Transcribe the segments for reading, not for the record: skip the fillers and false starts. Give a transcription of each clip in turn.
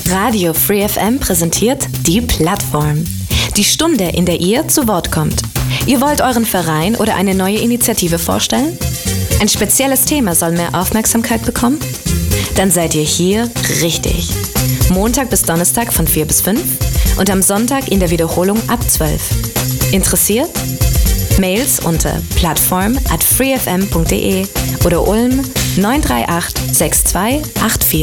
Radio Free FM präsentiert die Plattform. Die Stunde, in der ihr zu Wort kommt. Ihr wollt euren Verein oder eine neue Initiative vorstellen? Ein spezielles Thema soll mehr Aufmerksamkeit bekommen? Dann seid ihr hier richtig. Montag bis Donnerstag von 4 bis 5 und am Sonntag in der Wiederholung ab 12. Interessiert? Mails unter plattform@freefm.de oder Ulm 938 6284.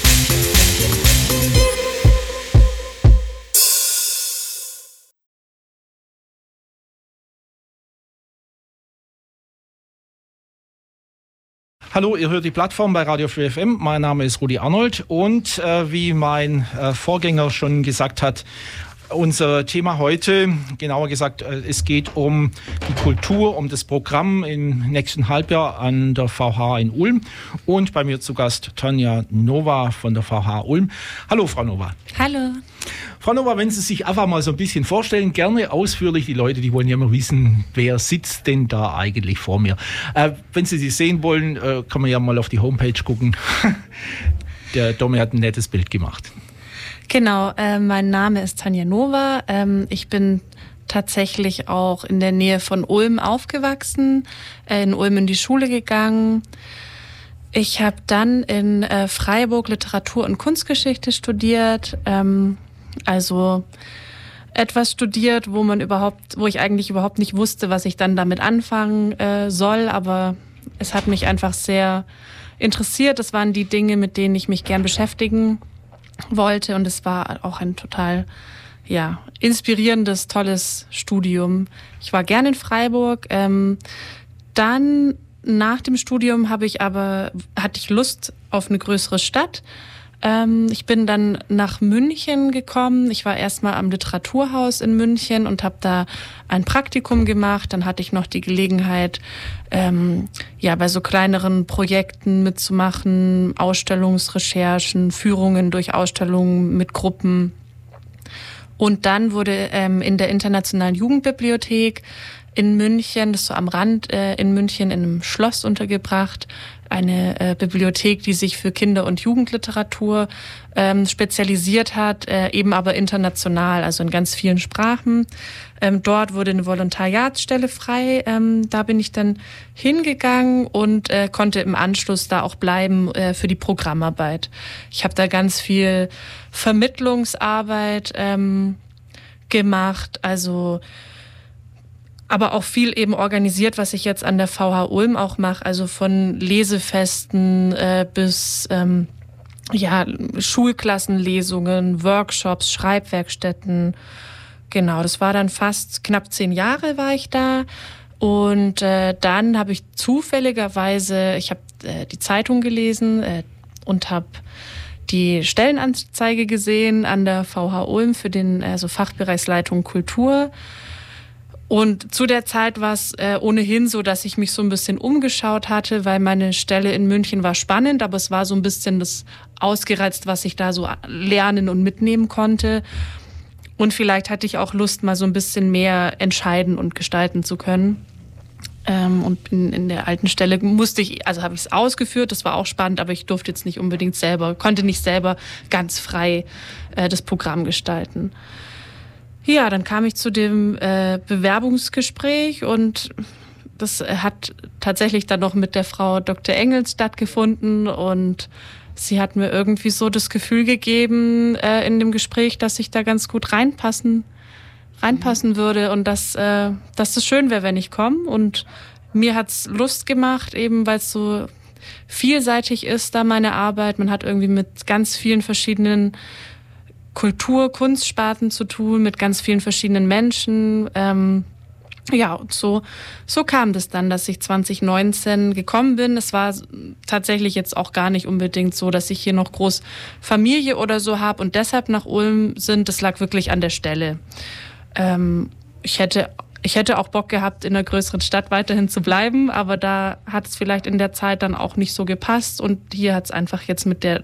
Hallo, ihr hört die Plattform bei Radio Free FM. Mein Name ist Rudi Arnold und wie mein Vorgänger schon gesagt hat, unser Thema heute, genauer gesagt, es geht um die Kultur, um das Programm im nächsten Halbjahr an der VH in Ulm. Und bei mir zu Gast Tanja Nova von der VH Ulm. Hallo, Frau Nova. Hallo. Frau Nova, wenn Sie sich einfach mal so ein bisschen vorstellen, gerne ausführlich, die Leute, die wollen ja immer wissen, wer sitzt denn da eigentlich vor mir. Wenn Sie sie sehen wollen, kann man ja mal auf die Homepage gucken. Der Domi hat ein nettes Bild gemacht. Genau, mein Name ist Tanja Nova. Ich bin tatsächlich auch in der Nähe von Ulm aufgewachsen, in Ulm in die Schule gegangen. Ich habe dann in Freiburg Literatur- und Kunstgeschichte studiert, also etwas studiert, wo ich eigentlich überhaupt nicht wusste, was ich dann damit anfangen soll, aber es hat mich einfach sehr interessiert. Das waren die Dinge, mit denen ich mich gern beschäftigen wollte, und es war auch ein total inspirierendes, tolles Studium. Ich war gern in Freiburg. Dann nach dem Studium hatte ich Lust auf eine größere Stadt. Ich bin dann nach München gekommen. Ich war erstmal am Literaturhaus in München und habe da ein Praktikum gemacht. Dann hatte ich noch die Gelegenheit, bei so kleineren Projekten mitzumachen, Ausstellungsrecherchen, Führungen durch Ausstellungen mit Gruppen. Und dann wurde in der Internationalen Jugendbibliothek in München, das ist so am Rand in München, in einem Schloss untergebracht, eine Bibliothek, die sich für Kinder- und Jugendliteratur spezialisiert hat, eben aber international, also in ganz vielen Sprachen. Dort wurde eine Volontariatsstelle frei. Da bin ich dann hingegangen und konnte im Anschluss da auch bleiben für die Programmarbeit. Ich habe da ganz viel Vermittlungsarbeit gemacht, aber auch viel eben organisiert, was ich jetzt an der VH Ulm auch mache, also von Lesefesten bis Schulklassenlesungen, Workshops, Schreibwerkstätten. Genau, das war dann fast knapp 10 Jahre war ich da. Und dann habe ich zufälligerweise, ich habe die Zeitung gelesen und habe die Stellenanzeige gesehen an der VH Ulm für den Fachbereichsleitung Kultur. Und zu der Zeit war es ohnehin so, dass ich mich so ein bisschen umgeschaut hatte, weil meine Stelle in München war spannend, aber es war so ein bisschen das ausgereizt, was ich da so lernen und mitnehmen konnte. Und vielleicht hatte ich auch Lust, mal so ein bisschen mehr entscheiden und gestalten zu können. Und in der alten Stelle habe ich es ausgeführt, das war auch spannend, aber ich durfte jetzt nicht unbedingt konnte nicht selber ganz frei das Programm gestalten. Ja, dann kam ich zu dem Bewerbungsgespräch und das hat tatsächlich dann noch mit der Frau Dr. Engels stattgefunden, und sie hat mir irgendwie so das Gefühl gegeben in dem Gespräch, dass ich da ganz gut reinpassen würde und dass das schön wäre, wenn ich komme. Und mir hat's Lust gemacht, eben weil es so vielseitig ist, da meine Arbeit. Man hat irgendwie mit ganz vielen verschiedenen Kunstsparten zu tun, mit ganz vielen verschiedenen Menschen. Und so kam das dann, dass ich 2019 gekommen bin. Es war tatsächlich jetzt auch gar nicht unbedingt so, dass ich hier noch groß Familie oder so habe und deshalb nach Ulm sind. Das lag wirklich an der Stelle. Ich hätte auch Bock gehabt, in einer größeren Stadt weiterhin zu bleiben, aber da hat es vielleicht in der Zeit dann auch nicht so gepasst, und hier hat es einfach jetzt mit der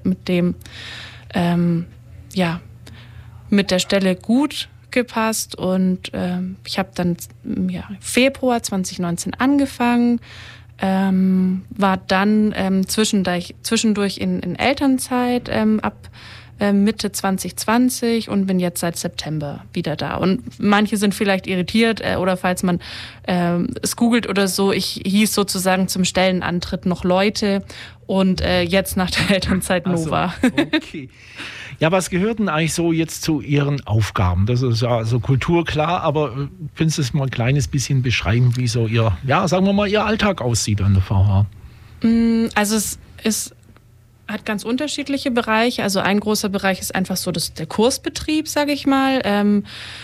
Stelle gut gepasst, und ich habe dann Februar 2019 angefangen, war dann zwischendurch in Elternzeit ab Mitte 2020 und bin jetzt seit September wieder da. Und manche sind vielleicht irritiert oder falls man es googelt oder so, ich hieß sozusagen zum Stellenantritt noch Leute und jetzt nach der Elternzeit Nova. Also, okay. Ja, was gehört denn eigentlich so jetzt zu Ihren Aufgaben? Das ist ja so Kultur, klar, aber können Sie es mal ein kleines bisschen beschreiben, wie so Ihr, ja, sagen wir mal, Ihr Alltag aussieht an der VH? Also es hat ganz unterschiedliche Bereiche. Also ein großer Bereich ist einfach so der Kursbetrieb, sage ich mal.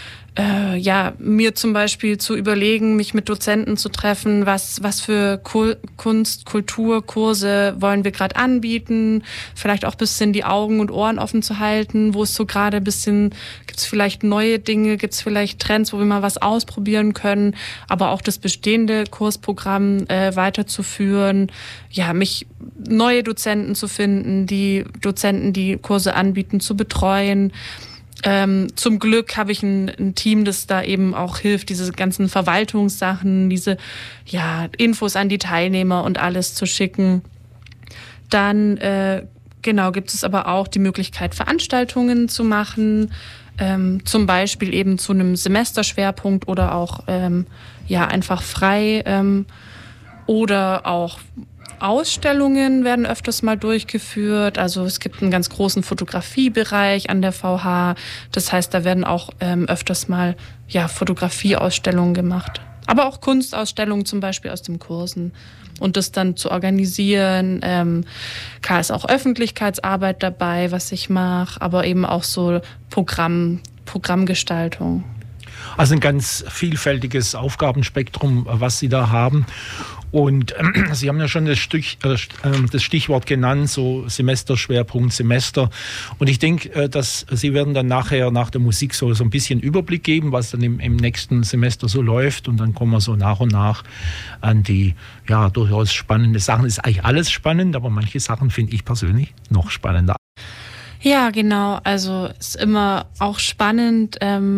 Mir zum Beispiel zu überlegen, mich mit Dozenten zu treffen, was für Kunst, Kultur, Kurse wollen wir gerade anbieten, vielleicht auch ein bisschen die Augen und Ohren offen zu halten, wo es so gerade ein bisschen, gibt es vielleicht neue Dinge, gibt es vielleicht Trends, wo wir mal was ausprobieren können, aber auch das bestehende Kursprogramm weiterzuführen, ja, mich neue Dozenten zu finden, die Dozenten, die Kurse anbieten, zu betreuen. Zum Glück habe ich ein Team, das da eben auch hilft, diese ganzen Verwaltungssachen, diese Infos an die Teilnehmer und alles zu schicken. Dann gibt es aber auch die Möglichkeit, Veranstaltungen zu machen, zum Beispiel eben zu einem Semesterschwerpunkt oder auch einfach frei oder auch Ausstellungen werden öfters mal durchgeführt. Also es gibt einen ganz großen Fotografiebereich an der VH. Das heißt, da werden auch öfters mal Fotografieausstellungen gemacht. Aber auch Kunstausstellungen zum Beispiel aus den Kursen. Und das dann zu organisieren. Klar ist auch Öffentlichkeitsarbeit dabei, was ich mache, aber eben auch so Programmgestaltung. Also ein ganz vielfältiges Aufgabenspektrum, was Sie da haben. Und Sie haben ja schon das Stichwort genannt, so Semesterschwerpunkt, Semester. Und ich denke, dass Sie werden dann nachher nach der Musik so ein bisschen Überblick geben, was dann im nächsten Semester so läuft. Und dann kommen wir so nach und nach an die durchaus spannende Sachen. Es ist eigentlich alles spannend, aber manche Sachen finde ich persönlich noch spannender. Ja, genau. Also es ist immer auch spannend,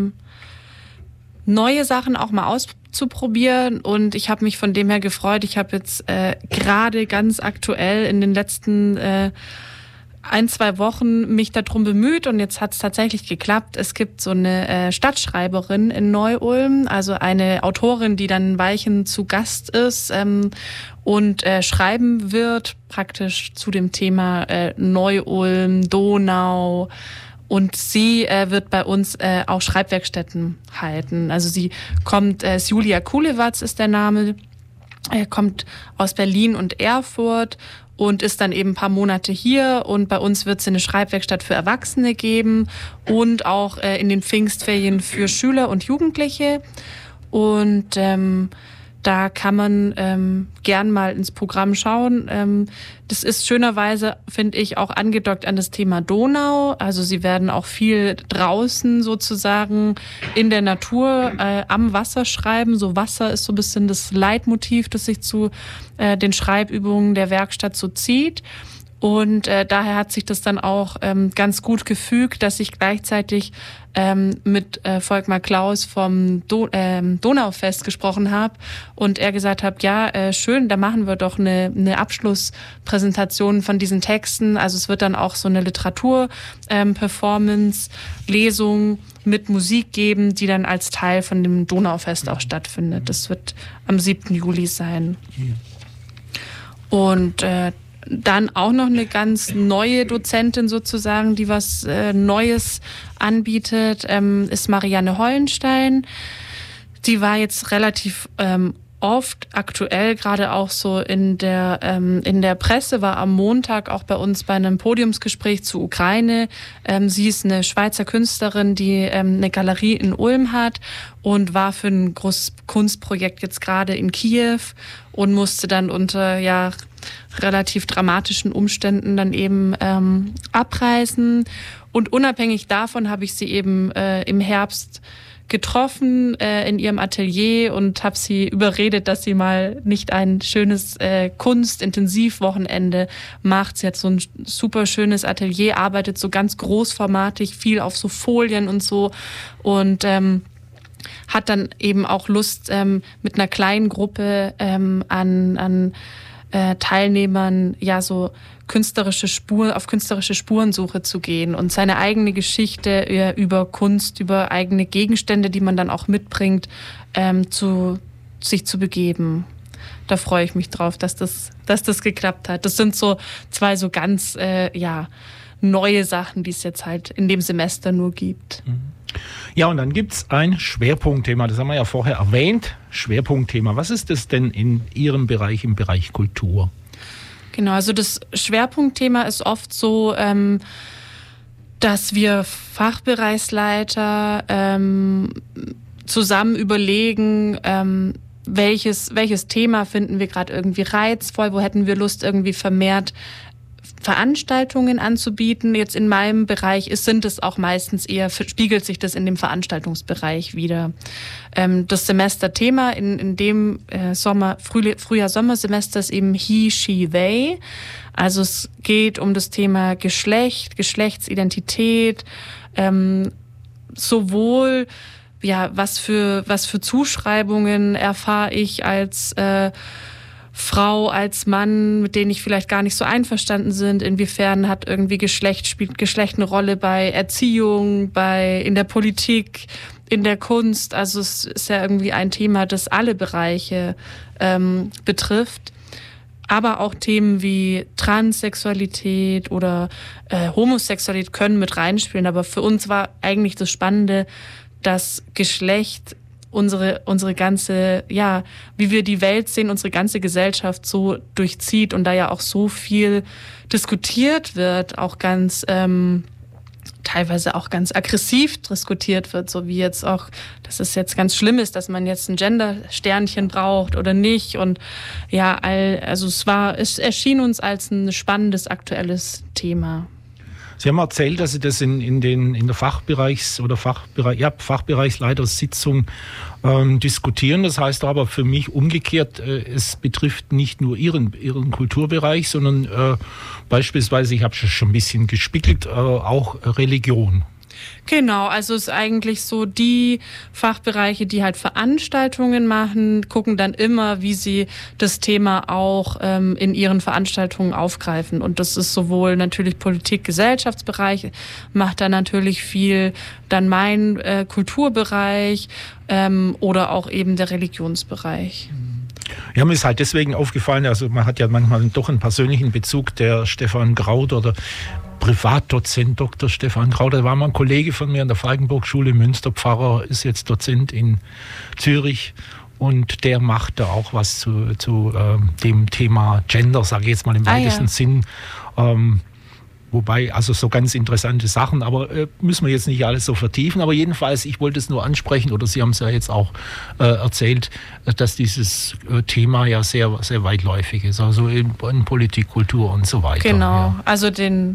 neue Sachen auch mal auszuprobieren und ich habe mich von dem her gefreut. Ich habe jetzt gerade ganz aktuell in den letzten 1-2 Wochen mich darum bemüht und jetzt hat es tatsächlich geklappt. Es gibt so eine Stadtschreiberin in Neu-Ulm, also eine Autorin, die dann in Weichen zu Gast ist und schreiben wird, praktisch zu dem Thema Neu-Ulm, Donau. Und sie wird bei uns auch Schreibwerkstätten halten. Also sie kommt, Julia Kulewatz ist der Name, kommt aus Berlin und Erfurt und ist dann eben ein paar Monate hier. Und bei uns wird es eine Schreibwerkstatt für Erwachsene geben und auch in den Pfingstferien für Schüler und Jugendliche. Und da kann man gern mal ins Programm schauen. Das ist schönerweise, finde ich, auch angedockt an das Thema Donau. Also sie werden auch viel draußen sozusagen in der Natur am Wasser schreiben. So Wasser ist so ein bisschen das Leitmotiv, das sich zu den Schreibübungen der Werkstatt so zieht. Und daher hat sich das dann auch ganz gut gefügt, dass ich gleichzeitig mit Volkmar Klaus vom Donaufest gesprochen habe und er gesagt hat, schön, da machen wir doch eine Abschlusspräsentation von diesen Texten. Also es wird dann auch so eine Literatur-Performance, Lesung mit Musik geben, die dann als Teil von dem Donaufest auch stattfindet. Das wird am 7. Juli sein. Und dann auch noch eine ganz neue Dozentin sozusagen, die was Neues anbietet, ist Marianne Hollenstein. Die war jetzt relativ oft aktuell, gerade auch so in der Presse, war am Montag auch bei uns bei einem Podiumsgespräch zur Ukraine. Sie ist eine Schweizer Künstlerin, die eine Galerie in Ulm hat und war für ein großes Kunstprojekt jetzt gerade in Kiew und musste dann unter relativ dramatischen Umständen dann eben abreisen. Und unabhängig davon habe ich sie eben im Herbst getroffen in ihrem Atelier und habe sie überredet, dass sie mal nicht ein schönes Kunstintensivwochenende macht. Sie hat so ein super schönes Atelier, arbeitet so ganz großformatig, viel auf so Folien und so und hat dann eben auch Lust, mit einer kleinen Gruppe an Teilnehmern ja so auf künstlerische Spurensuche zu gehen und seine eigene Geschichte über Kunst, über eigene Gegenstände, die man dann auch mitbringt, sich zu begeben. Da freue ich mich drauf, dass das geklappt hat. Das sind so 2 so ganz neue Sachen, die es jetzt halt in dem Semester nur gibt. Ja, und dann gibt es ein Schwerpunktthema, das haben wir ja vorher erwähnt. Schwerpunktthema, was ist das denn in Ihrem Bereich, im Bereich Kultur? Genau, also das Schwerpunktthema ist oft so, dass wir Fachbereichsleiter zusammen überlegen, welches Thema finden wir gerade irgendwie reizvoll, wo hätten wir Lust, irgendwie vermehrt Veranstaltungen anzubieten. Jetzt in meinem Bereich sind es auch meistens spiegelt sich das in dem Veranstaltungsbereich wieder. Das Semesterthema in dem Frühjahr-Sommersemester ist eben He, She, They. Also es geht um das Thema Geschlecht, Geschlechtsidentität, sowohl was für Zuschreibungen erfahre ich als Frau, als Mann, mit denen ich vielleicht gar nicht so einverstanden sind. Inwiefern hat irgendwie spielt Geschlecht eine Rolle bei Erziehung, in der Politik, in der Kunst. Also es ist ja irgendwie ein Thema, das alle Bereiche betrifft. Aber auch Themen wie Transsexualität oder Homosexualität können mit reinspielen. Aber für uns war eigentlich das Spannende, dass Geschlecht unsere ganze, wie wir die Welt sehen, unsere ganze Gesellschaft so durchzieht und da ja auch so viel diskutiert wird, auch ganz teilweise auch ganz aggressiv diskutiert wird, so wie jetzt auch, dass es jetzt ganz schlimm ist, dass man jetzt ein Gender-Sternchen braucht oder nicht. Und es erschien uns als ein spannendes, aktuelles Thema. Sie haben erzählt, dass Sie das in der Fachbereichsleitersitzung diskutieren. Das heißt aber für mich umgekehrt, es betrifft nicht nur Ihren Kulturbereich, sondern beispielsweise, ich habe schon ein bisschen gespickelt, auch Religion. Genau, also es ist eigentlich so, die Fachbereiche, die halt Veranstaltungen machen, gucken dann immer, wie sie das Thema auch in ihren Veranstaltungen aufgreifen. Und das ist sowohl natürlich Politik, Gesellschaftsbereich, macht da natürlich viel, dann mein Kulturbereich oder auch eben der Religionsbereich. Ja, mir ist halt deswegen aufgefallen, also man hat ja manchmal doch einen persönlichen Bezug, der Stefan Kraut oder Privatdozent Dr. Stefan Kraut, der war mal ein Kollege von mir an der Falkenburg-Schule, Münsterpfarrer, ist jetzt Dozent in Zürich und der macht da auch was zu dem Thema Gender, sage ich jetzt mal im weitesten Sinn. Wobei, also so ganz interessante Sachen, aber müssen wir jetzt nicht alles so vertiefen. Aber jedenfalls, ich wollte es nur ansprechen, oder Sie haben es ja jetzt auch erzählt, dass dieses Thema ja sehr, sehr weitläufig ist. Also in Politik, Kultur und so weiter. Genau, ja. Also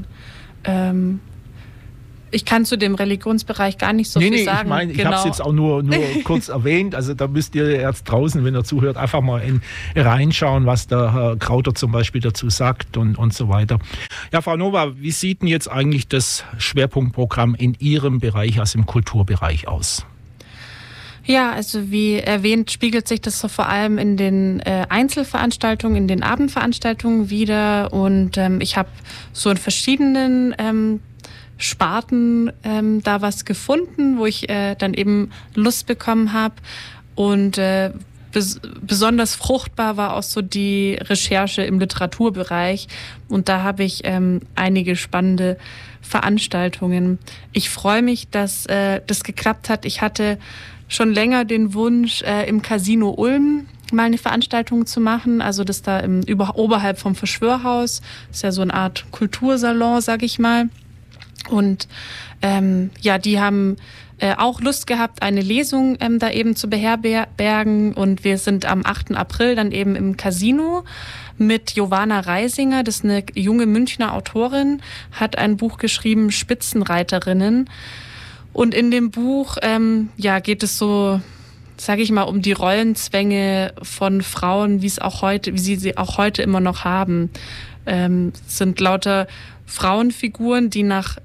ich kann zu dem Religionsbereich gar nicht so viel sagen. Ich habe es jetzt auch nur kurz erwähnt. Also da müsst ihr jetzt draußen, wenn ihr zuhört, einfach mal reinschauen, was der Herr Krauter zum Beispiel dazu sagt und so weiter. Ja, Frau Nova, wie sieht denn jetzt eigentlich das Schwerpunktprogramm in Ihrem Bereich, also im Kulturbereich aus? Ja, also wie erwähnt, spiegelt sich das so vor allem in den Einzelveranstaltungen, in den Abendveranstaltungen wieder. Und ich habe so in verschiedenen Sparten da was gefunden, wo ich dann eben Lust bekommen habe. Und besonders fruchtbar war auch so die Recherche im Literaturbereich. Und da habe ich einige spannende Veranstaltungen. Ich freue mich, dass das geklappt hat. Ich hatte schon länger den Wunsch, im Casino Ulm mal eine Veranstaltung zu machen. Also das da oberhalb vom Verschwörhaus. Das ist ja so eine Art Kultursalon, sag ich mal. Und die haben auch Lust gehabt, eine Lesung da eben zu beherbergen. Und wir sind am 8. April dann eben im Casino mit Jovana Reisinger. Das ist eine junge Münchner Autorin, hat ein Buch geschrieben, Spitzenreiterinnen. Und in dem Buch geht es so, sage ich mal, um die Rollenzwänge von Frauen, wie sie auch heute immer noch haben. Es sind lauter Frauenfiguren, die nach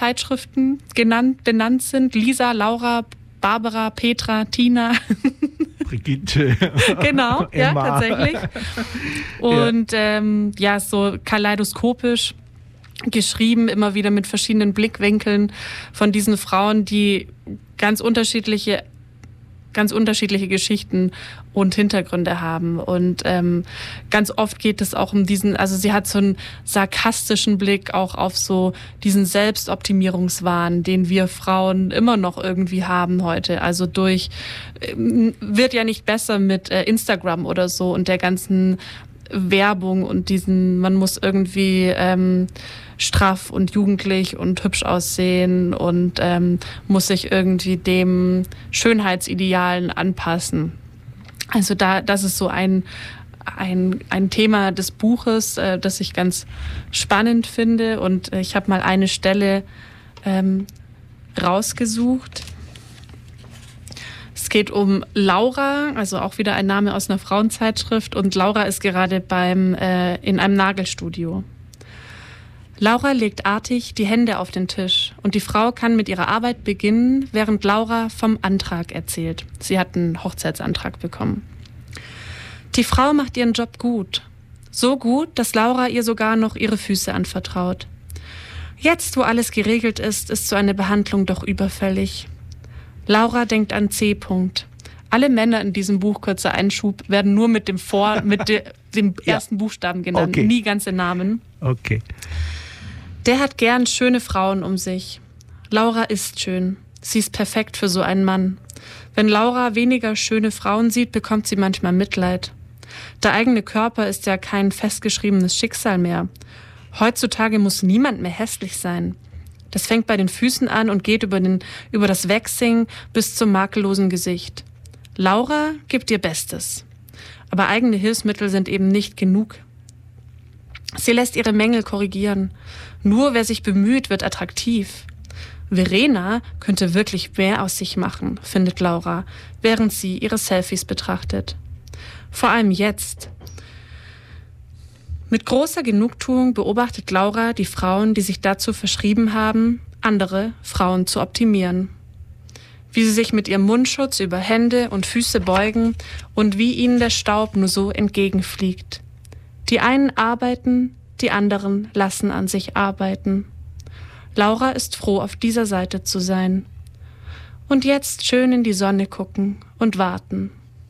Frauenzeitschriften benannt sind. Lisa, Laura, Barbara, Petra, Tina. Brigitte. Genau, ja, tatsächlich. Und so kaleidoskopisch geschrieben, immer wieder mit verschiedenen Blickwinkeln von diesen Frauen, die ganz unterschiedliche Geschichten und Hintergründe haben. Und ganz oft geht es auch um sie hat so einen sarkastischen Blick auch auf so diesen Selbstoptimierungswahn, den wir Frauen immer noch irgendwie haben heute. Also wird ja nicht besser mit Instagram oder so und der ganzen Werbung und man muss irgendwie straff und jugendlich und hübsch aussehen und muss sich irgendwie dem Schönheitsidealen anpassen. Also das ist so ein Thema des Buches, das ich ganz spannend finde, und ich habe mal eine Stelle rausgesucht. Es geht um Laura, also auch wieder ein Name aus einer Frauenzeitschrift, und Laura ist gerade in einem Nagelstudio. Laura legt artig die Hände auf den Tisch und die Frau kann mit ihrer Arbeit beginnen, während Laura vom Antrag erzählt. Sie hat einen Hochzeitsantrag bekommen. Die Frau macht ihren Job gut. So gut, dass Laura ihr sogar noch ihre Füße anvertraut. Jetzt, wo alles geregelt ist, ist so eine Behandlung doch überfällig. Laura denkt an C. -Punkt. Alle Männer in diesem Buch, kurzer Einschub, werden nur mit dem ersten Buchstaben genannt, nie ganze Namen. Okay. Der hat gern schöne Frauen um sich. Laura ist schön. Sie ist perfekt für so einen Mann. Wenn Laura weniger schöne Frauen sieht, bekommt sie manchmal Mitleid. Der eigene Körper ist ja kein festgeschriebenes Schicksal mehr. Heutzutage muss niemand mehr hässlich sein. Das fängt bei den Füßen an und geht über das Waxing bis zum makellosen Gesicht. Laura gibt ihr Bestes. Aber eigene Hilfsmittel sind eben nicht genug. Sie lässt ihre Mängel korrigieren. Nur wer sich bemüht, wird attraktiv. Verena könnte wirklich mehr aus sich machen, findet Laura, während sie ihre Selfies betrachtet. Vor allem jetzt. Mit großer Genugtuung beobachtet Laura die Frauen, die sich dazu verschrieben haben, andere Frauen zu optimieren. Wie sie sich mit ihrem Mundschutz über Hände und Füße beugen und wie ihnen der Staub nur so entgegenfliegt. Die einen arbeiten, die anderen lassen an sich arbeiten. Laura ist froh, auf dieser Seite zu sein. Und jetzt schön in die Sonne gucken und warten.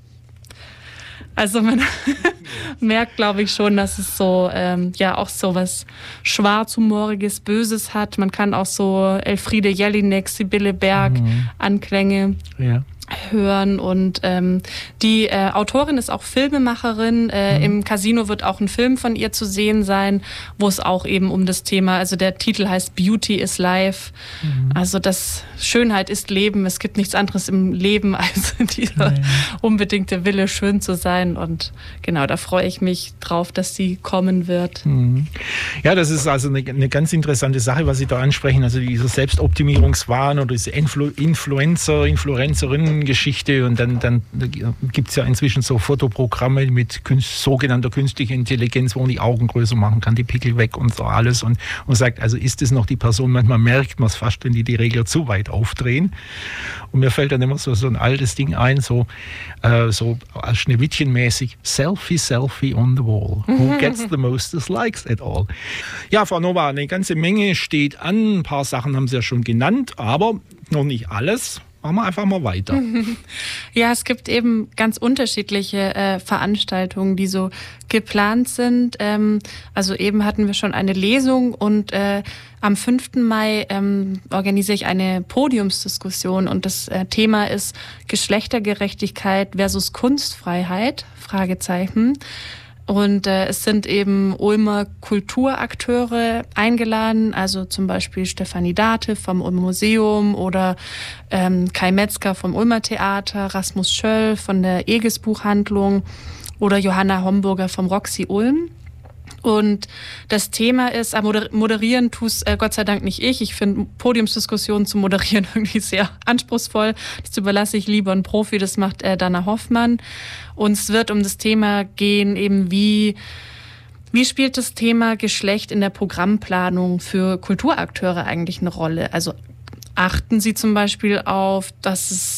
Also man merkt, glaube ich, schon, dass es so auch so was Schwarzhumoriges, Böses hat. Man kann auch so Elfriede Jelinek, Sibylle Berg Anklänge hören. Und die Autorin ist auch Filmemacherin. Im Casino wird auch ein Film von ihr zu sehen sein, wo es auch eben um das Thema, also der Titel heißt Beauty is Life. Also das Schönheit ist Leben. Es gibt nichts anderes im Leben als dieser unbedingte Wille, schön zu sein. Und genau, da freue ich mich drauf, dass sie kommen wird. Ja, das ist also eine ganz interessante Sache, was Sie da ansprechen. Also dieser Selbstoptimierungswahn oder diese Influencerinnen-Geschichte, und dann gibt es ja inzwischen so Fotoprogramme mit sogenannter künstlicher Intelligenz, wo man die Augen größer machen kann, die Pickel weg und so alles, und sagt, also ist es noch die Person? Manchmal merkt man es fast, wenn die Regler zu weit aufdrehen. Und mir fällt dann immer so ein altes Ding ein, so Schneewittchenmäßig, Selfie on the wall. Who gets the most likes at all? Ja, Frau Nova, eine ganze Menge steht an. Ein paar Sachen haben Sie ja schon genannt, aber noch nicht alles. Machen wir einfach mal weiter. Ja, es gibt eben ganz unterschiedliche Veranstaltungen, die so geplant sind. Also eben hatten wir schon eine Lesung, und am 5. Mai organisiere ich eine Podiumsdiskussion, und das Thema ist Geschlechtergerechtigkeit versus Kunstfreiheit, Fragezeichen. Und es sind eben Ulmer Kulturakteure eingeladen, also zum Beispiel Stefanie Date vom Ulmer Museum oder Kai Metzger vom Ulmer Theater, Rasmus Schöll von der Eges Buchhandlung oder Johanna Homburger vom Roxy Ulm. Und das Thema ist, moderieren tue Gott sei Dank nicht ich. Ich finde Podiumsdiskussionen zu moderieren irgendwie sehr anspruchsvoll. Das überlasse ich lieber einen Profi, das macht Dana Hoffmann. Und es wird um das Thema gehen, eben wie spielt das Thema Geschlecht in der Programmplanung für Kulturakteure eigentlich eine Rolle? Also achten Sie zum Beispiel auf, dass es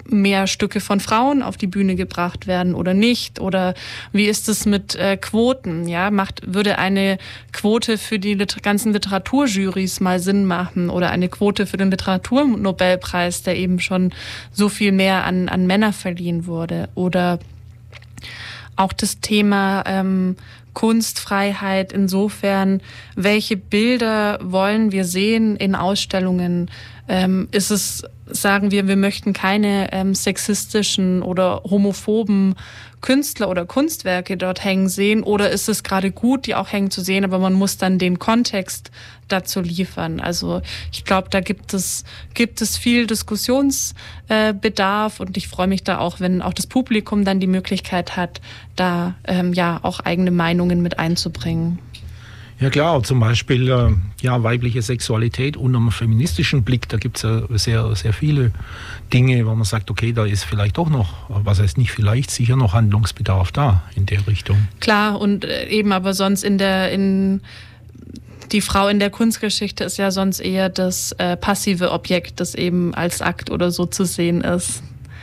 mehr Stücke von Frauen auf die Bühne gebracht werden oder nicht? Oder wie ist es mit Quoten? Ja, würde eine Quote für die ganzen Literaturjurys mal Sinn machen oder eine Quote für den Literaturnobelpreis, der eben schon so viel mehr an Männer verliehen wurde? Oder auch das Thema Kunstfreiheit insofern, welche Bilder wollen wir sehen in Ausstellungen? Ist es, sagen wir möchten keine sexistischen oder homophoben Künstler oder Kunstwerke dort hängen sehen, oder ist es gerade gut, die auch hängen zu sehen, aber man muss dann den Kontext dazu liefern. Also ich glaube, da gibt es viel Diskussionsbedarf und ich freue mich da auch, wenn auch das Publikum dann die Möglichkeit hat, da auch eigene Meinungen mit einzubringen. Ja klar, zum Beispiel weibliche Sexualität unter einem feministischen Blick, da gibt es ja sehr, sehr viele Dinge, wo man sagt, okay, da ist vielleicht doch noch, was heißt nicht vielleicht, sicher noch Handlungsbedarf da in der Richtung. Klar, und eben aber sonst die Frau in der Kunstgeschichte ist ja sonst eher das passive Objekt, das eben als Akt oder so zu sehen ist.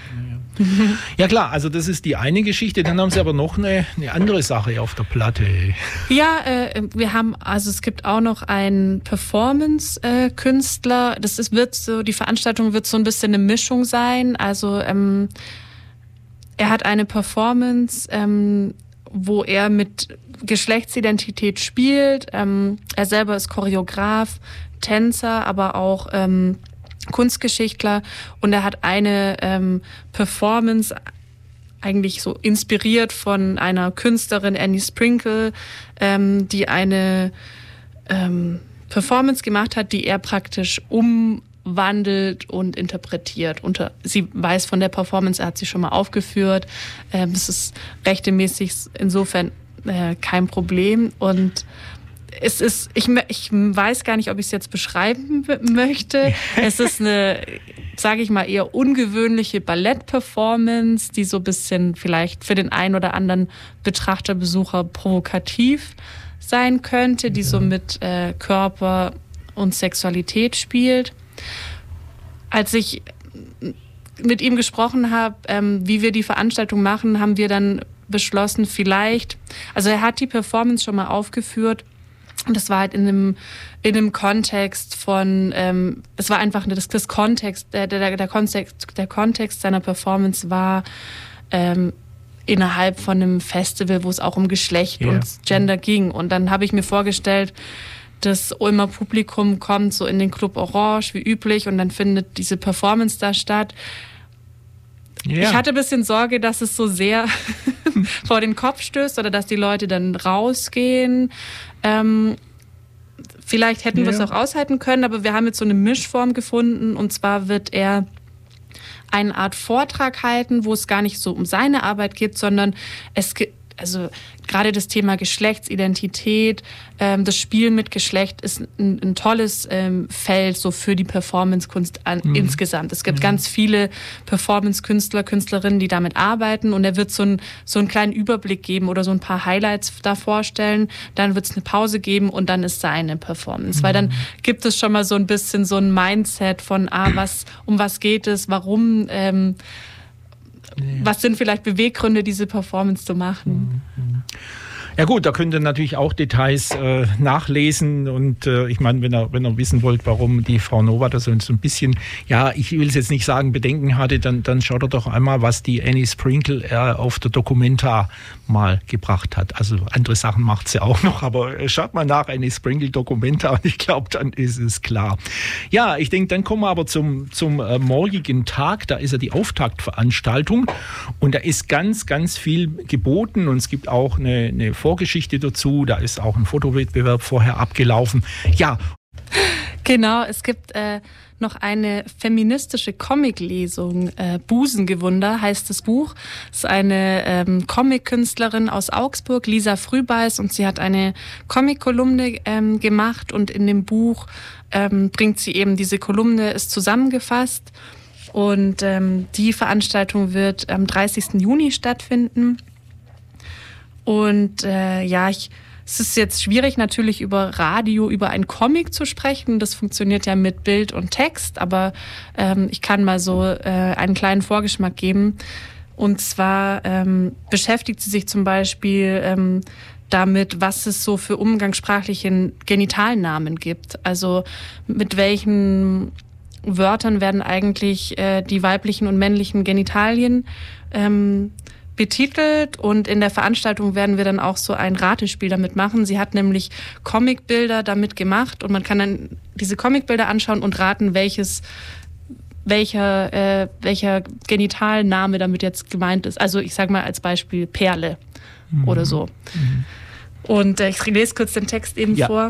Ja klar, also das ist die eine Geschichte, dann haben Sie aber noch eine andere Sache auf der Platte. Ja, es gibt auch noch einen Performance-Künstler, die Veranstaltung wird so ein bisschen eine Mischung sein, also er hat eine Performance, wo er mit Geschlechtsidentität spielt, er selber ist Choreograf, Tänzer, aber auch Kunstgeschichtler, und er hat eine Performance eigentlich so inspiriert von einer Künstlerin, Annie Sprinkle, die eine Performance gemacht hat, die er praktisch umwandelt und interpretiert. Sie weiß von der Performance, er hat sie schon mal aufgeführt. Es ist rechtmäßig insofern kein Problem, und es ist, ich weiß gar nicht, ob ich es jetzt beschreiben möchte. Es ist eine, sage ich mal, eher ungewöhnliche Ballett-Performance, die so ein bisschen vielleicht für den einen oder anderen Betrachter, Besucher provokativ sein könnte, die so mit Körper und Sexualität spielt. Als ich mit ihm gesprochen habe, wie wir die Veranstaltung machen, haben wir dann beschlossen, also er hat die Performance schon mal aufgeführt, und das war halt in einem Kontext von, es war einfach der Kontext seiner Performance war innerhalb von einem Festival, wo es auch um Geschlecht und Gender ging. Und dann habe ich mir vorgestellt, das Ulmer Publikum kommt so in den Club Orange wie üblich, und dann findet diese Performance da statt. Yeah. Ich hatte ein bisschen Sorge, dass es so sehr vor den Kopf stößt oder dass die Leute dann rausgehen. Vielleicht hätten wir es auch aushalten können, aber wir haben jetzt so eine Mischform gefunden, und zwar wird er eine Art Vortrag halten, wo es gar nicht so um seine Arbeit geht, sondern also gerade das Thema Geschlechtsidentität, das Spiel mit Geschlecht ist ein tolles Feld so für die Performance-Kunst insgesamt. Es gibt ganz viele Performance-Künstler, Künstlerinnen, die damit arbeiten, und er wird so einen kleinen Überblick geben oder so ein paar Highlights da vorstellen. Dann wird es eine Pause geben und dann ist seine Performance. Weil dann gibt es schon mal so ein bisschen so ein Mindset von, um was geht es, warum, was sind vielleicht Beweggründe, diese Performance zu machen? Ja gut, da könnt ihr natürlich auch Details nachlesen, und ich meine, wenn ihr wissen wollt, warum die Frau Nova da so ein bisschen, ich will es jetzt nicht sagen, Bedenken hatte, dann schaut ihr doch einmal, was die Annie Sprinkle auf der Documenta mal gebracht hat. Also andere Sachen macht sie auch noch, aber schaut mal nach, Annie Sprinkle Documenta, und ich glaube, dann ist es klar. Ja, ich denke, dann kommen wir aber zum morgigen Tag, da ist ja die Auftaktveranstaltung, und da ist ganz, ganz viel geboten, und es gibt auch eine Vorgeschichte dazu, da ist auch ein Fotowettbewerb vorher abgelaufen. Ja. Genau, es gibt noch eine feministische Comic-Lesung. Busengewunder heißt das Buch. Es ist eine Comic-Künstlerin aus Augsburg, Lisa Frühbeiß, und sie hat eine Comic-Kolumne gemacht, und in dem Buch bringt sie eben, diese Kolumne ist zusammengefasst, und die Veranstaltung wird am 30. Juni stattfinden. Und ich Es ist jetzt schwierig, natürlich über Radio, über einen Comic zu sprechen. Das funktioniert ja mit Bild und Text, aber ich kann mal so einen kleinen Vorgeschmack geben. Und zwar beschäftigt sie sich zum Beispiel damit, was es so für umgangssprachliche Genitalnamen gibt. Also mit welchen Wörtern werden eigentlich die weiblichen und männlichen Genitalien betitelt, und in der Veranstaltung werden wir dann auch so ein Ratespiel damit machen. Sie hat nämlich Comicbilder damit gemacht und man kann dann diese Comicbilder anschauen und raten, welcher Genitalname damit jetzt gemeint ist. Also ich sage mal als Beispiel Perle oder so. Und ich lese kurz den Text eben vor.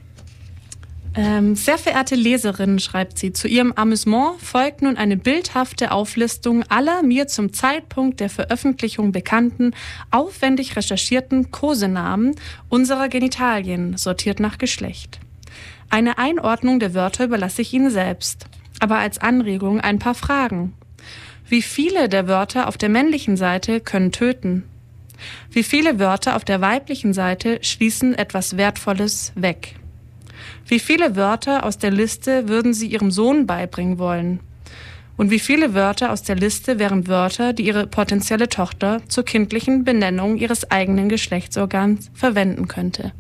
Sehr verehrte Leserin, schreibt sie, zu ihrem Amüsement folgt nun eine bildhafte Auflistung aller mir zum Zeitpunkt der Veröffentlichung bekannten, aufwendig recherchierten Kosenamen unserer Genitalien, sortiert nach Geschlecht. Eine Einordnung der Wörter überlasse ich Ihnen selbst, aber als Anregung ein paar Fragen. Wie viele der Wörter auf der männlichen Seite können töten? Wie viele Wörter auf der weiblichen Seite schließen etwas Wertvolles weg? Wie viele Wörter aus der Liste würden Sie Ihrem Sohn beibringen wollen? Und wie viele Wörter aus der Liste wären Wörter, die Ihre potenzielle Tochter zur kindlichen Benennung ihres eigenen Geschlechtsorgans verwenden könnte?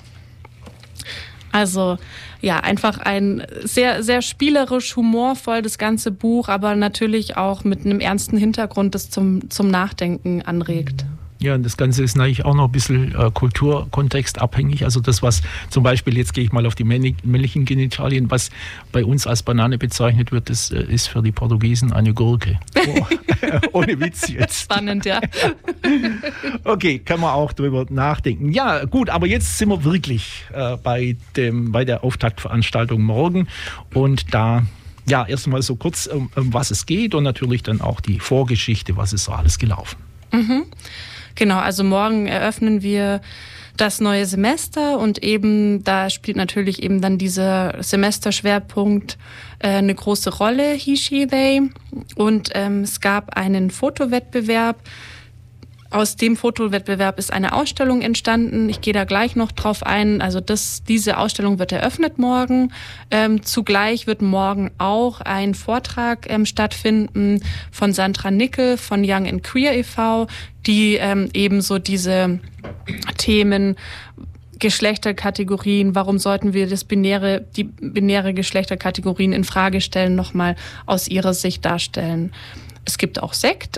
Also ja, einfach ein sehr, sehr spielerisch, humorvoll das ganze Buch, aber natürlich auch mit einem ernsten Hintergrund, das zum Nachdenken anregt. Ja, und das Ganze ist natürlich auch noch ein bisschen kulturkontextabhängig. Also das, was zum Beispiel, jetzt gehe ich mal auf die männlichen Genitalien, was bei uns als Banane bezeichnet wird, das ist für die Portugiesen eine Gurke. Oh, ohne Witz jetzt. Spannend, ja. Okay, kann man auch drüber nachdenken. Ja, gut, aber jetzt sind wir wirklich bei der Auftaktveranstaltung morgen. Und da, ja, erstmal so kurz, um was es geht und natürlich dann auch die Vorgeschichte, was ist so alles gelaufen. Genau, also morgen eröffnen wir das neue Semester und eben da spielt natürlich eben dann dieser Semesterschwerpunkt eine große Rolle, he, she, they. Und es gab einen Fotowettbewerb. Aus dem Fotowettbewerb ist eine Ausstellung entstanden. Ich gehe da gleich noch drauf ein. Also diese Ausstellung wird eröffnet morgen. Zugleich wird morgen auch ein Vortrag stattfinden von Sandra Nickel von Young and Queer e.V., die eben so diese Themen Geschlechterkategorien, warum sollten wir die binäre Geschlechterkategorien in Frage stellen, nochmal aus ihrer Sicht darstellen. Es gibt auch Sekt,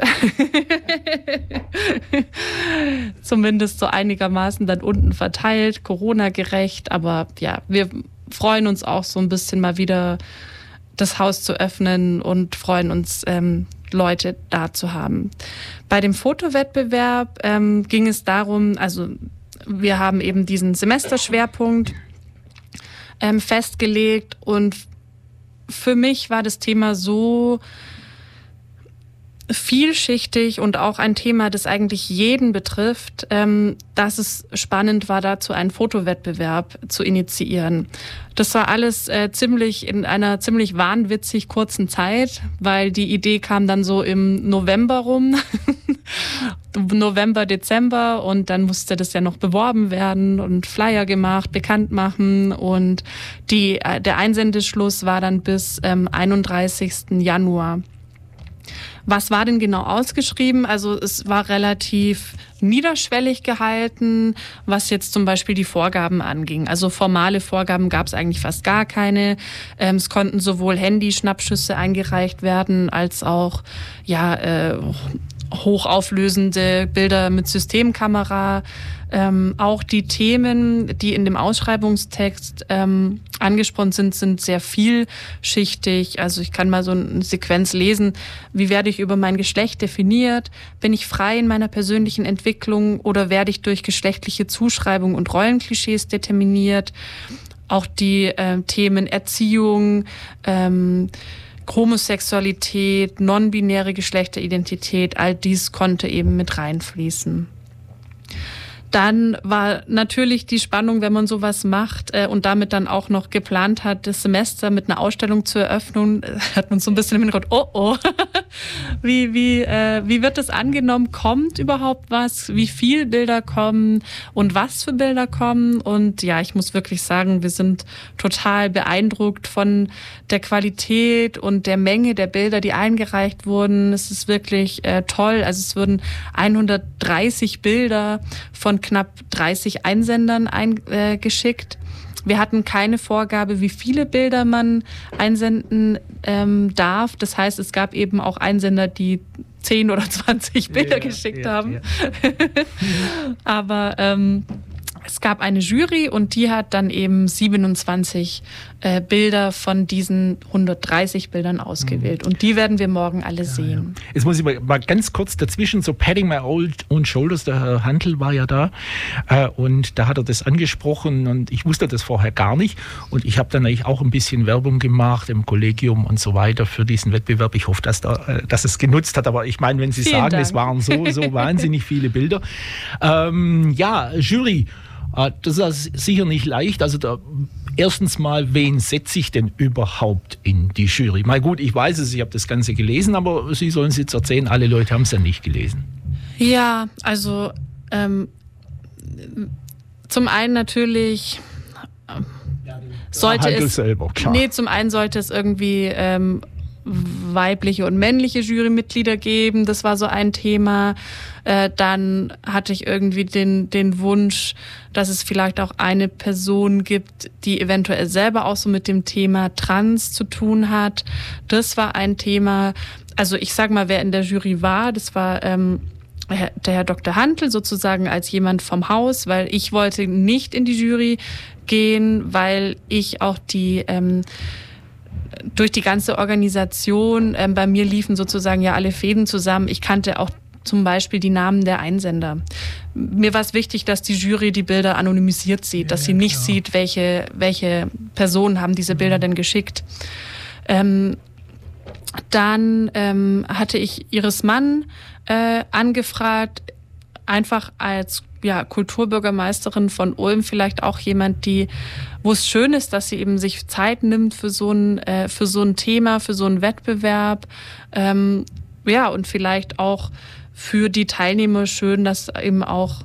zumindest so einigermaßen dann unten verteilt, Corona-gerecht. Aber ja, wir freuen uns auch so ein bisschen mal wieder das Haus zu öffnen und freuen uns, Leute da zu haben. Bei dem Fotowettbewerb ging es darum, also wir haben eben diesen Semesterschwerpunkt festgelegt und für mich war das Thema so vielschichtig und auch ein Thema, das eigentlich jeden betrifft, dass es spannend war, dazu einen Fotowettbewerb zu initiieren. Das war alles in einer ziemlich wahnwitzig kurzen Zeit, weil die Idee kam dann so im November rum, November, Dezember, und dann musste das ja noch beworben werden und Flyer gemacht, bekannt machen, und der Einsendeschluss war dann bis 31. Januar. Was war denn genau ausgeschrieben? Also es war relativ niederschwellig gehalten, was jetzt zum Beispiel die Vorgaben anging. Also formale Vorgaben gab es eigentlich fast gar keine. Es konnten sowohl Handyschnappschüsse eingereicht werden, als auch hochauflösende Bilder mit Systemkamera. Auch die Themen, die in dem Ausschreibungstext angesprochen sind sehr vielschichtig. Also ich kann mal so eine Sequenz lesen. Wie werde ich über mein Geschlecht definiert? Bin ich frei in meiner persönlichen Entwicklung oder werde ich durch geschlechtliche Zuschreibung und Rollenklischees determiniert? Auch die Themen Erziehung, Homosexualität, non-binäre Geschlechteridentität, all dies konnte eben mit reinfließen. Dann war natürlich die Spannung, wenn man sowas macht und damit dann auch noch geplant hat, das Semester mit einer Ausstellung zu eröffnen, hat man so ein bisschen im Hintergrund, Wie wird das angenommen? Kommt überhaupt was? Wie viele Bilder kommen und was für Bilder kommen? Und ja, ich muss wirklich sagen, wir sind total beeindruckt von der Qualität und der Menge der Bilder, die eingereicht wurden. Es ist wirklich toll. Also es wurden 130 Bilder von knapp 30 Einsendern eingeschickt. Wir hatten keine Vorgabe, wie viele Bilder man einsenden darf. Das heißt, es gab eben auch Einsender, die 10 oder 20 Bilder geschickt haben. Aber es gab eine Jury und die hat dann eben 27 Bilder von diesen 130 Bildern ausgewählt. Und die werden wir morgen alle sehen. Ja. Jetzt muss ich mal ganz kurz dazwischen, so Patting My Own Shoulders, der Herr Handl war ja da und da hat er das angesprochen und ich wusste das vorher gar nicht. Und ich habe dann eigentlich auch ein bisschen Werbung gemacht im Kollegium und so weiter für diesen Wettbewerb. Ich hoffe, dass es genutzt hat. Aber ich meine, wenn Sie sagen, es waren so wahnsinnig viele Bilder. Jury. Das ist sicher nicht leicht. Also erstens mal, wen setze ich denn überhaupt in die Jury? Mal gut, ich weiß es, ich habe das Ganze gelesen, aber Sie sollen es jetzt erzählen, alle Leute haben es ja nicht gelesen. Ja, also zum einen natürlich sollte es... selber, klar. Nee, zum einen sollte es irgendwie... weibliche und männliche Jurymitglieder geben. Das war so ein Thema. Dann hatte ich irgendwie den Wunsch, dass es vielleicht auch eine Person gibt, die eventuell selber auch so mit dem Thema Trans zu tun hat. Das war ein Thema. Also ich sag mal, wer in der Jury war, das war der Herr Dr. Handl sozusagen als jemand vom Haus, weil ich wollte nicht in die Jury gehen, weil ich auch durch die ganze Organisation, bei mir liefen sozusagen ja alle Fäden zusammen. Ich kannte auch zum Beispiel die Namen der Einsender. Mir war es wichtig, dass die Jury die Bilder anonymisiert sieht, dass sie nicht sieht, welche Personen haben diese Bilder denn geschickt. Dann hatte ich Iris Mann angefragt, einfach als Kulturbürgermeisterin von Ulm, vielleicht auch jemand, wo es schön ist, dass sie eben sich Zeit nimmt für so ein Thema, für so einen Wettbewerb. Und vielleicht auch für die Teilnehmer schön, dass eben auch,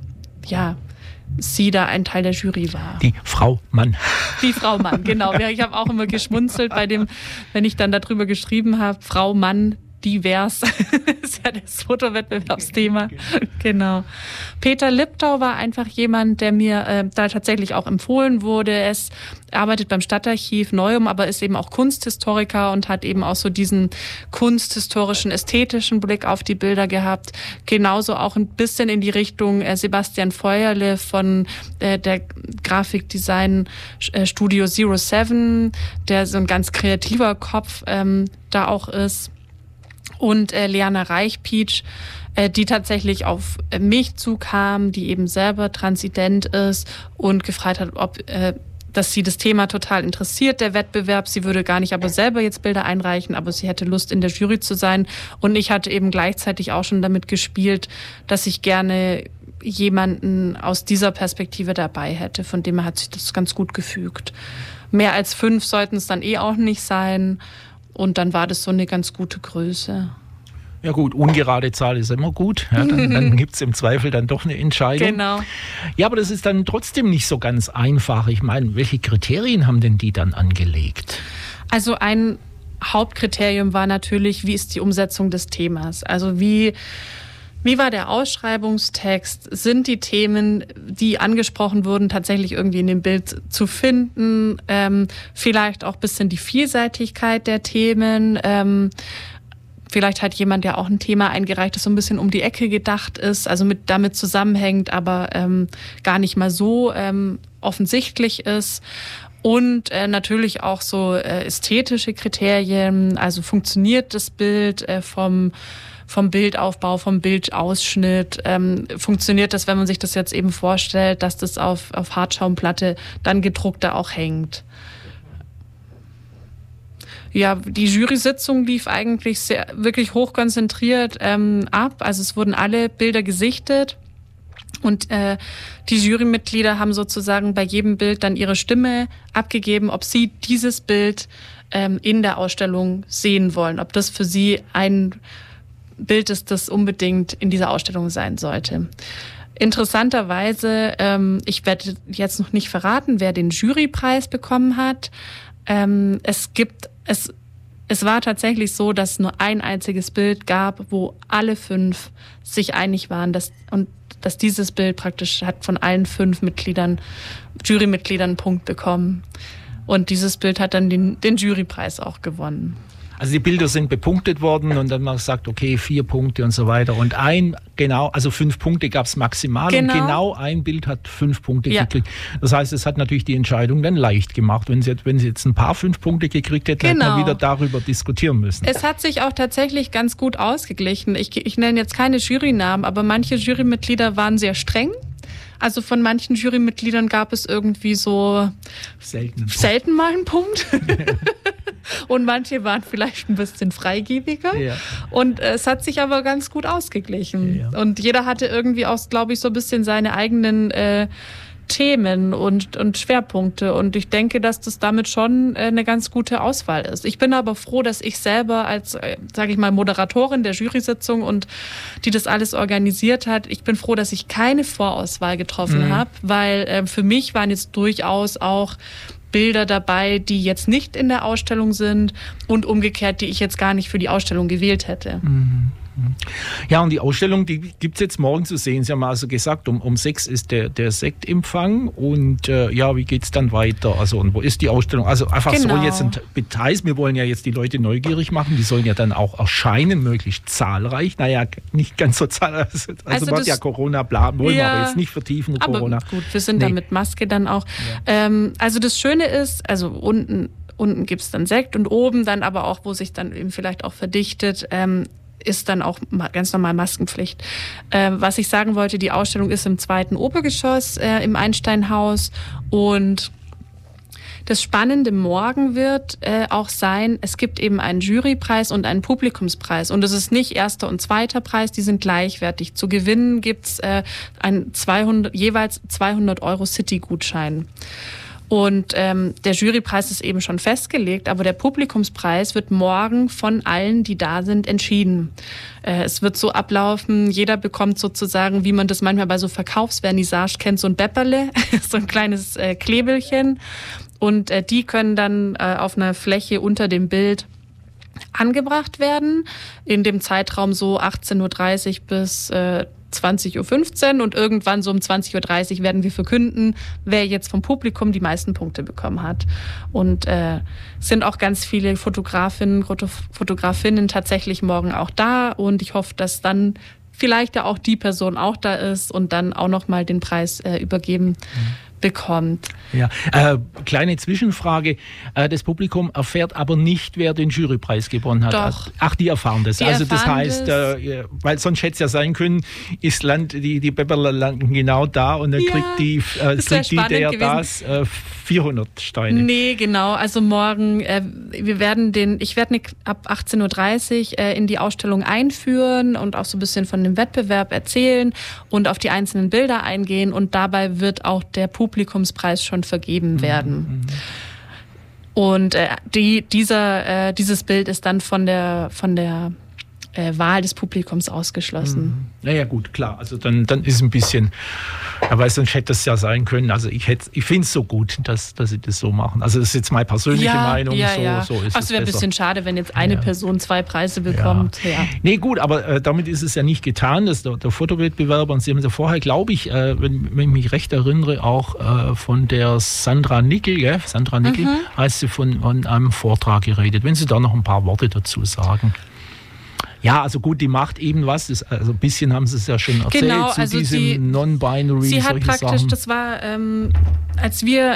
sie da ein Teil der Jury war. Die Frau Mann. Die Frau Mann, genau. Ich habe auch immer geschmunzelt wenn ich dann darüber geschrieben habe, Frau Mann, divers. Das ist ja das Fotowettbewerbsthema. Genau. Peter Liptau war einfach jemand, der mir da tatsächlich auch empfohlen wurde. Er arbeitet beim Stadtarchiv Neum, aber ist eben auch Kunsthistoriker und hat eben auch so diesen kunsthistorischen, ästhetischen Blick auf die Bilder gehabt. Genauso auch ein bisschen in die Richtung Sebastian Feuerle von der Grafikdesign Studio 07, der so ein ganz kreativer Kopf da auch ist. Und Liana Reich-Pietsch, die tatsächlich auf mich zukam, die eben selber transident ist und gefragt hat, dass sie das Thema total interessiert, der Wettbewerb. Sie würde gar nicht aber selber jetzt Bilder einreichen, aber sie hätte Lust, in der Jury zu sein. Und ich hatte eben gleichzeitig auch schon damit gespielt, dass ich gerne jemanden aus dieser Perspektive dabei hätte. Von dem her hat sich das ganz gut gefügt. Mehr als 5 sollten es dann auch nicht sein. Und dann war das so eine ganz gute Größe. Ja gut, ungerade Zahl ist immer gut. Ja, dann gibt es im Zweifel dann doch eine Entscheidung. Genau. Ja, aber das ist dann trotzdem nicht so ganz einfach. Ich meine, welche Kriterien haben denn die dann angelegt? Also ein Hauptkriterium war natürlich, wie ist die Umsetzung des Themas? Also wie war der Ausschreibungstext? Sind die Themen, die angesprochen wurden, tatsächlich irgendwie in dem Bild zu finden? Vielleicht auch ein bisschen die Vielseitigkeit der Themen. Vielleicht hat jemand ja auch ein Thema eingereicht, das so ein bisschen um die Ecke gedacht ist, also damit zusammenhängt, aber gar nicht mal so offensichtlich ist. Und natürlich auch so ästhetische Kriterien, also funktioniert das Bild vom Bildaufbau, vom Bildausschnitt, funktioniert das, wenn man sich das jetzt eben vorstellt, dass das auf Hartschaumplatte dann gedruckt da auch hängt. Ja, die Jury-Sitzung lief eigentlich wirklich hochkonzentriert ab. Also es wurden alle Bilder gesichtet Und die Jurymitglieder haben sozusagen bei jedem Bild dann ihre Stimme abgegeben, ob sie dieses Bild in der Ausstellung sehen wollen, ob das für sie ein Bild ist, das unbedingt in dieser Ausstellung sein sollte. Interessanterweise, ich werde jetzt noch nicht verraten, wer den Jurypreis bekommen hat. Es war tatsächlich so, dass es nur ein einziges Bild gab, wo alle 5 sich einig waren, dass dieses Bild praktisch hat von allen 5 Jurymitgliedern einen Punkt bekommen. Und dieses Bild hat dann den Jurypreis auch gewonnen. Also die Bilder sind bepunktet worden und dann man sagt, okay, 4 Punkte und so weiter. Und 5 Punkte gab es maximal und genau ein Bild hat 5 Punkte gekriegt. Das heißt, es hat natürlich die Entscheidung dann leicht gemacht. Wenn sie jetzt ein paar 5 Punkte gekriegt hätten, hätte man wieder darüber diskutieren müssen. Es hat sich auch tatsächlich ganz gut ausgeglichen. Ich nenne jetzt keine Jurynamen, aber manche Jurymitglieder waren sehr streng. Also von manchen Jurymitgliedern gab es irgendwie so selten mal einen Punkt. Und manche waren vielleicht ein bisschen freigebiger. Ja. Und es hat sich aber ganz gut ausgeglichen. Ja. Und jeder hatte irgendwie auch, glaube ich, so ein bisschen seine eigenen Themen und Schwerpunkte. Und ich denke, dass das damit schon eine ganz gute Auswahl ist. Ich bin aber froh, dass ich selber als, sage ich mal, Moderatorin der Jury-Sitzung und die das alles organisiert hat, ich bin froh, dass ich keine Vorauswahl getroffen habe, weil für mich waren jetzt durchaus auch Bilder dabei, die jetzt nicht in der Ausstellung sind und umgekehrt, die ich jetzt gar nicht für die Ausstellung gewählt hätte. Ja, und die Ausstellung, die gibt es jetzt morgen zu sehen. Sie haben also gesagt, um 6 ist der Sektempfang und wie geht es dann weiter? Also und wo ist die Ausstellung? Also einfach so jetzt ein Details. Wir wollen ja jetzt die Leute neugierig machen. Die sollen ja dann auch erscheinen, möglichst zahlreich. Naja, nicht ganz so zahlreich. Also man hat ja Corona, bla, wollen wir aber jetzt nicht vertiefen, Corona. Aber gut, wir sind da mit Maske dann auch. Ja. Also das Schöne ist, also unten gibt es dann Sekt und oben dann aber auch, wo sich dann eben vielleicht auch verdichtet, ist dann auch ganz normal Maskenpflicht. Was ich sagen wollte, die Ausstellung ist im 2. Obergeschoss im Einsteinhaus und das Spannende morgen wird auch sein, es gibt eben einen Jurypreis und einen Publikumspreis und es ist nicht 1. und 2. Preis, die sind gleichwertig. Zu gewinnen gibt's jeweils 200 € City-Gutschein. Und der Jurypreis ist eben schon festgelegt, aber der Publikumspreis wird morgen von allen, die da sind, entschieden. Es wird so ablaufen, jeder bekommt sozusagen, wie man das manchmal bei so Verkaufsvernissage kennt, so ein Bäpperle, so ein kleines Klebelchen. Und die können dann auf einer Fläche unter dem Bild angebracht werden, in dem Zeitraum so 18:30 Uhr bis 20:15 Uhr und irgendwann so um 20:30 Uhr werden wir verkünden, wer jetzt vom Publikum die meisten Punkte bekommen hat. Und sind auch ganz viele Fotografinnen tatsächlich morgen auch da und ich hoffe, dass dann vielleicht ja auch die Person auch da ist und dann auch nochmal den Preis übergeben bekommt. Ja, kleine Zwischenfrage. Das Publikum erfährt aber nicht, wer den Jurypreis gewonnen hat. Doch. Ach, die erfahren das. Also das heißt, weil sonst hätte es ja sein können, die Bäpperle landen genau da und dann kriegt die, das 400 Steine. Nee, genau. Also morgen, ich werde ab 18:30 Uhr in die Ausstellung einführen und auch so ein bisschen von dem Wettbewerb erzählen und auf die einzelnen Bilder eingehen und dabei wird auch der Publikumspreis schon vergeben werden. Und dieses Bild ist dann von der Wahl des Publikums ausgeschlossen. Naja gut, klar. Also dann ist ein bisschen, aber sonst hätte das ja sein können. Also ich finde es so gut, dass sie das so machen. Also das ist jetzt meine persönliche Meinung. So ist es wäre ein bisschen schade, wenn jetzt eine Person 2 Preise bekommt. Ja. Nee, gut, aber damit ist es ja nicht getan. Das ist der Fotowettbewerber und Sie haben ja vorher, glaube ich, wenn ich mich recht erinnere, auch von der Sandra Nickel, als sie von einem Vortrag geredet. Wenn Sie da noch ein paar Worte dazu sagen. Ja, also gut, die macht eben was. Also ein bisschen haben Sie es ja schon erzählt, genau, zu diesem Non-Binary. Sie hat praktisch, Sachen. Das war, als wir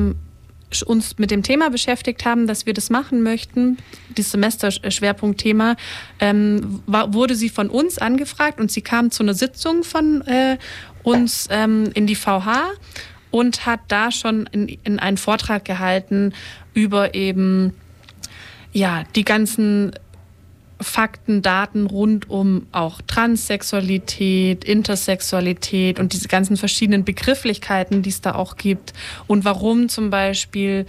uns mit dem Thema beschäftigt haben, dass wir das machen möchten, das Semesterschwerpunktthema, wurde sie von uns angefragt und sie kam zu einer Sitzung von uns in die VH und hat da schon in einen Vortrag gehalten über eben die ganzen Fakten, Daten rund um auch Transsexualität, Intersexualität und diese ganzen verschiedenen Begrifflichkeiten, die es da auch gibt und warum zum Beispiel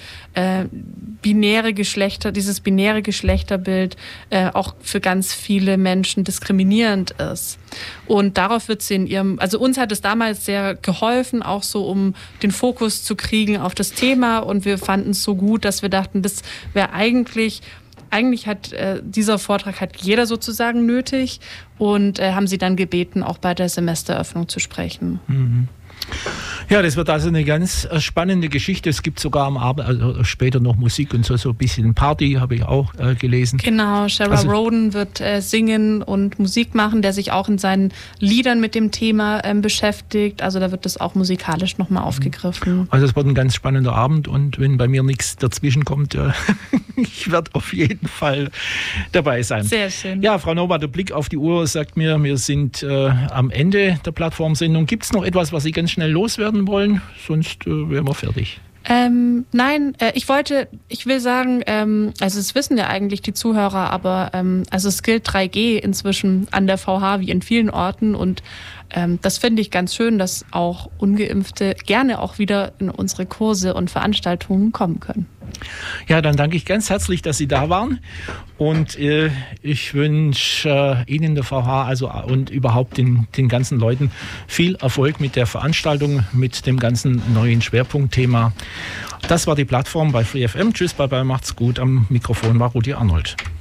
dieses binäre Geschlechterbild auch für ganz viele Menschen diskriminierend ist. Und darauf wird sie also uns hat es damals sehr geholfen, auch so um den Fokus zu kriegen auf das Thema, und wir fanden es so gut, dass wir dachten, das wäre eigentlich hat dieser Vortrag hat jeder sozusagen nötig, und haben sie dann gebeten, auch bei der Semesteröffnung zu sprechen. Mhm. Ja, das wird also eine ganz spannende Geschichte. Es gibt sogar am Abend, also später noch Musik und so ein bisschen Party, habe ich auch gelesen. Genau, Shara Roden wird singen und Musik machen, der sich auch in seinen Liedern mit dem Thema beschäftigt. Also da wird das auch musikalisch nochmal aufgegriffen. Also es wird ein ganz spannender Abend, und wenn bei mir nichts dazwischen kommt, ich werde auf jeden Fall dabei sein. Sehr schön. Ja, Frau Nova, der Blick auf die Uhr sagt mir, wir sind am Ende der Plattformsendung. Gibt es noch etwas, was Sie ganz schnell loswerden wollen? Sonst wären wir fertig. Nein, ich will sagen, also es wissen ja eigentlich die Zuhörer, aber also es gilt 3G inzwischen an der VH wie in vielen Orten, und das finde ich ganz schön, dass auch Ungeimpfte gerne auch wieder in unsere Kurse und Veranstaltungen kommen können. Ja, dann danke ich ganz herzlich, dass Sie da waren, und ich wünsche Ihnen, der VH, und überhaupt den ganzen Leuten viel Erfolg mit der Veranstaltung, mit dem ganzen neuen Schwerpunktthema. Das war die Plattform bei Free FM. Tschüss, bye bye, macht's gut. Am Mikrofon war Rudi Arnold.